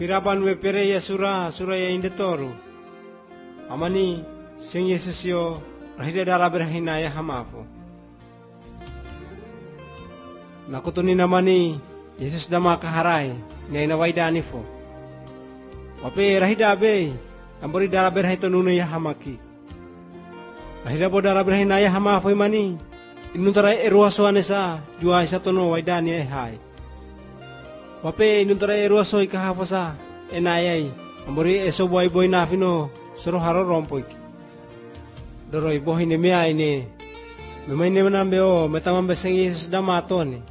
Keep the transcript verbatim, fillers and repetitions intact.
Pirapan we pere ya sura sura ya indetoru. Amani sing Yesus yo rahida dara berhina ya hamapo. Nakutuni namani Yesus dama kaharai ngai na waidani fo. Wape rahida be ambori dara berhito nunu ya hamaki. Rahida bo dara berhina ya hamapo imani. Inuntara eruaso anesa jua isa tono waidani e hai. Wape inuntara eruaso ikahapasa enayai ambori eso boy boy nafino soro haro rompoik. Doroi bohi ne mea ine. Memai ne manambe o metamambe seng Yesus dama atone.